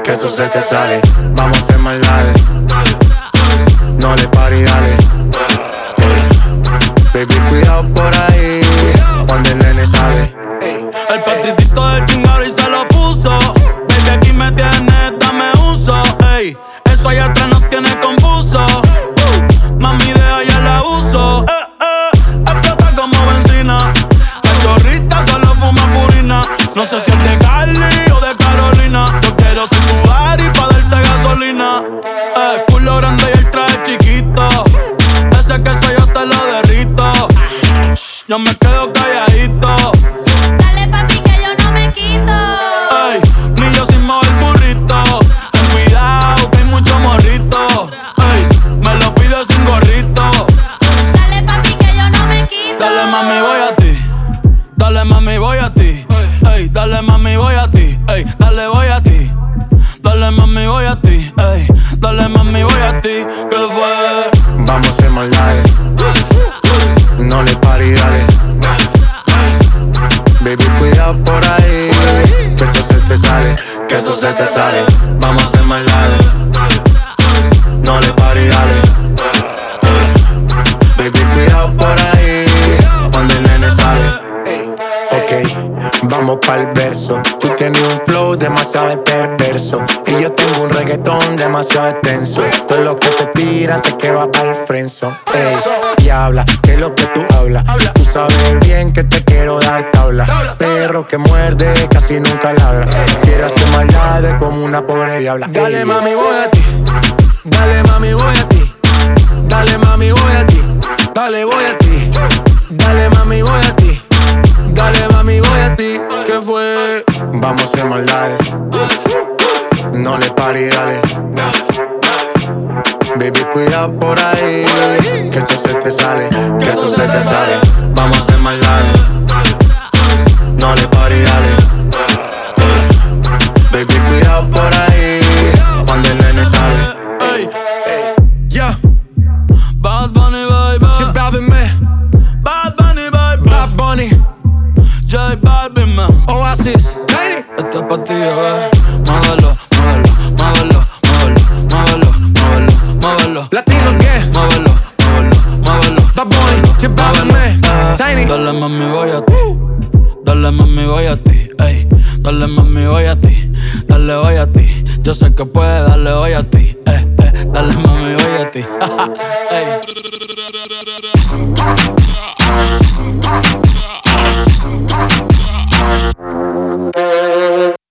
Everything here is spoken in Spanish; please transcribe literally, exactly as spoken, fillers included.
que eso se te sale. Vamos a hacer maldades, no le pari, dale. Baby, cuidado por ahí, cuando el nene sale. El paticito del chingado y se lo puso. Baby, aquí me tienes, dame uso. Ey, eso allá atrás nos tiene confuso. uh, Mami, deja ya la uso. Eh, eh, explota como benzina. Cachorrita solo fuma purina. No sé si es de Cali o de Carolina. Yo quiero ser tu Ari pa' darte gasolina. Eh, culo grande y el traje chiquito. Ese queso yo te lo derrito. Shh, yo me quedo calladito. Dale papi que yo no me quito. Ey, ni yo sin mover burrito. Ten cuidado que hay mucho morrito. Ey, me lo pido sin gorrito. Dale papi que yo no me quito. Dale mami voy a ti. Dale mami voy a ti. Ey, dale mami voy a ti. Ey, dale voy a ti. Dale mami voy a ti. Ey, dale mami voy a ti. ¿Qué fue? Vamos a hacer maldades, no le pari, dale. Baby, cuidado por ahí, que eso se te sale, que eso se te sale. Vamos a hacer maldades, no le pari, dale. Baby, cuidado por ahí, cuando el nene sale. Ok, vamos pa'l verso. Tú tienes un flow demasiado perverso y yo tengo un reggaetón demasiado extenso. Todo lo que te tiras sé que va pa'l frenzo. Ey, diabla, que es lo que tú hablas. Tú sabes bien que te quiero dar tabla. Perro que muerde casi nunca ladra. Quiero hacer maldades como una pobre diabla. Dale mami voy a ti. Dale mami voy a ti. Dale mami voy a ti. Dale voy a ti. Dale mami voy a ti. Dale mami voy a ti. ¿Qué fue? Vamos a hacer maldades, no le pari, dale. Baby, cuidado por ahí, que eso se te sale, que eso se te sale. Vamos a hacer maldades, no le pari, dale. Baby, cuidado por ahí, cuando el nene sale. Ey, yeah. Bad Bunny, baby. J Balvin, man. Bad Bunny, baby. Bad Bunny. J Balvin, man. Oasis. Lady. Esto es pa' ti, eh. Muévelo, muévelo, muévelo, muévelo, muévelo, muévelo, muévelo. Latino, ¿qué? Muévelo, muévelo, muévelo. Bad Bunny, J Balvin, man. Eh, Tiny. Dale mami voy a ti. Dale mami voy a ti. Ey, dale mami voy a ti. Dale voy a ti. Yo sé que puedes, dale voy a ti. Eh, eh, dale mami voy a ti. Ey.